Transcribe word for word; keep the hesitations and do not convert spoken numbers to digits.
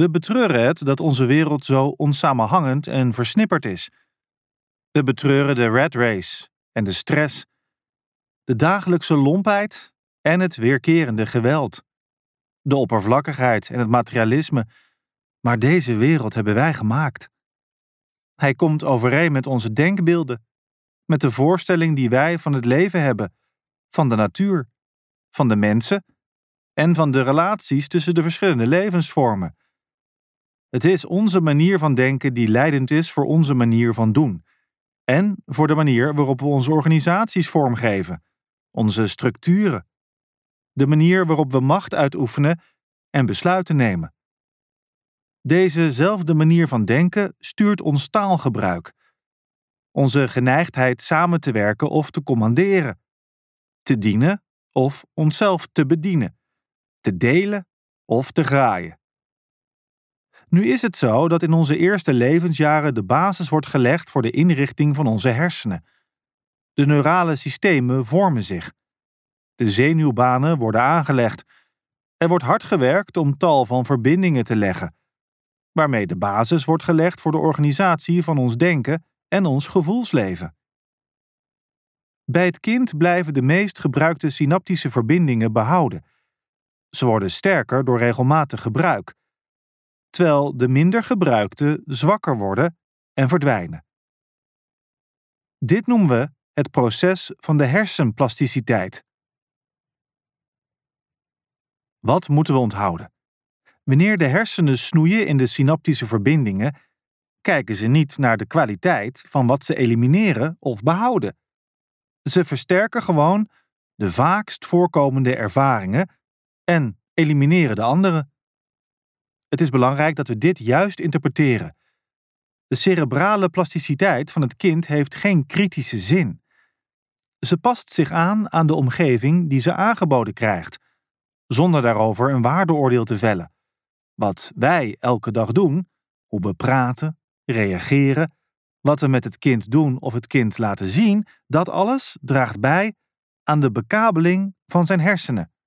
We betreuren het dat onze wereld zo onsamenhangend en versnipperd is. We betreuren de rat race en de stress, de dagelijkse lompheid en het weerkerende geweld, de oppervlakkigheid en het materialisme. Maar deze wereld hebben wij gemaakt. Hij komt overeen met onze denkbeelden, met de voorstelling die wij van het leven hebben, van de natuur, van de mensen en van de relaties tussen de verschillende levensvormen. Het is onze manier van denken die leidend is voor onze manier van doen en voor de manier waarop we onze organisaties vormgeven, onze structuren, de manier waarop we macht uitoefenen en besluiten nemen. Dezezelfde manier van denken stuurt ons taalgebruik, onze geneigdheid samen te werken of te commanderen, te dienen of onszelf te bedienen, te delen of te graaien. Nu is het zo dat in onze eerste levensjaren de basis wordt gelegd voor de inrichting van onze hersenen. De neurale systemen vormen zich. De zenuwbanen worden aangelegd. Er wordt hard gewerkt om tal van verbindingen te leggen, waarmee de basis wordt gelegd voor de organisatie van ons denken en ons gevoelsleven. Bij het kind blijven de meest gebruikte synaptische verbindingen behouden. Ze worden sterker door regelmatig gebruik, terwijl de minder gebruikte zwakker worden en verdwijnen. Dit noemen we het proces van de hersenplasticiteit. Wat moeten we onthouden? Wanneer de hersenen snoeien in de synaptische verbindingen, kijken ze niet naar de kwaliteit van wat ze elimineren of behouden. Ze versterken gewoon de vaakst voorkomende ervaringen en elimineren de andere. Het is belangrijk dat we dit juist interpreteren. De cerebrale plasticiteit van het kind heeft geen kritische zin. Ze past zich aan aan de omgeving die ze aangeboden krijgt, zonder daarover een waardeoordeel te vellen. Wat wij elke dag doen, hoe we praten, reageren, wat we met het kind doen of het kind laten zien, dat alles draagt bij aan de bekabeling van zijn hersenen.